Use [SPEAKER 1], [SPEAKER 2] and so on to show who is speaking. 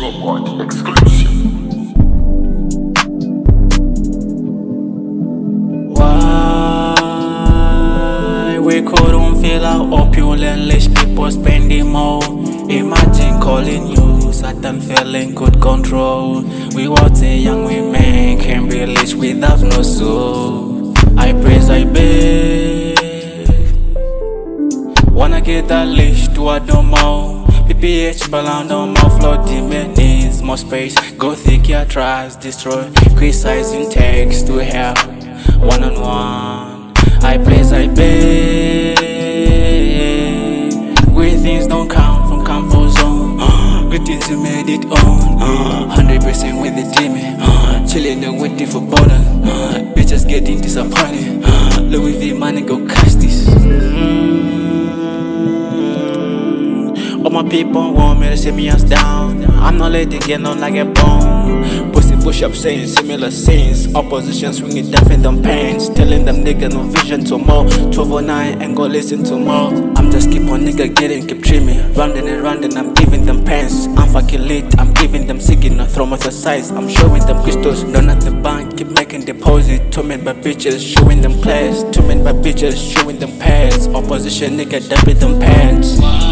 [SPEAKER 1] Robot exclusive.
[SPEAKER 2] Why we couldn't feel our opulent rich people spending more? Imagine calling you Satan feeling good control. We was a young women can be rich without no soul. I praise, I beg. Wanna get that leash to a domo. PPH balloon on my floor, demon needs more space. Go thick, your tries destroy. Criticizing text to help. One on one. I praise, I beg. Great things don't come from comfort zone. Good things you made it on. 100% with the demon. Chilling and waiting for bonus. Bitches getting disappointed. Louis V money go cash this. All my people want me to see me as down. I'm not letting get on like a bone. Pussy push up saying similar scenes. Opposition swinging death in them pains. Telling them nigga no vision to more. 1209 and go listen to more. I'm just keep on nigga getting, keep trimming. Rounding and rounding, I'm giving them pants. I'm fucking lit, I'm giving them signal. Throw my size, I'm showing them crystals. Down at the bank, keep making deposit. Torment by bitches, showing them class. Torment by bitches, showing them pants. Opposition nigga dumping them pants.